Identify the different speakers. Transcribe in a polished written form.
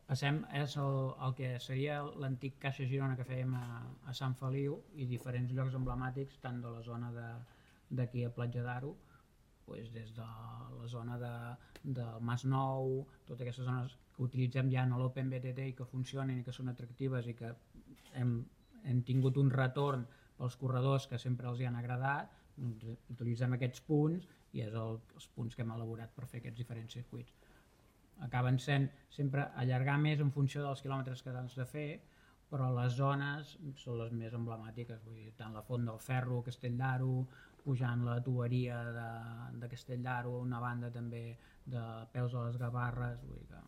Speaker 1: Passem, és el que seria l'antic Caixa Girona que fèiem a Sant Feliu i diferents llocs emblemàtics tant de la zona d'aquí a Platja d'Aro, pues des de la zona del Mas Nou, totes aquestes zones que utilitzem ja en l'OpenBTT i que funcionen i que són atractives i que hem tingut un retorn pels corredors que sempre els hi han agradat, doncs utilitzem aquests punts i és els punts que hem elaborat per fer aquests diferents circuits. Acaben sent sempre allargar més en funció dels quilòmetres que has de fer, però les zones són les més emblemàtiques, vull dir, tant la Font del Ferro, Castell d'Aro, pujant la tuberia de Castell d'Aro, una banda també de Peus a les Gavarres, vull dir que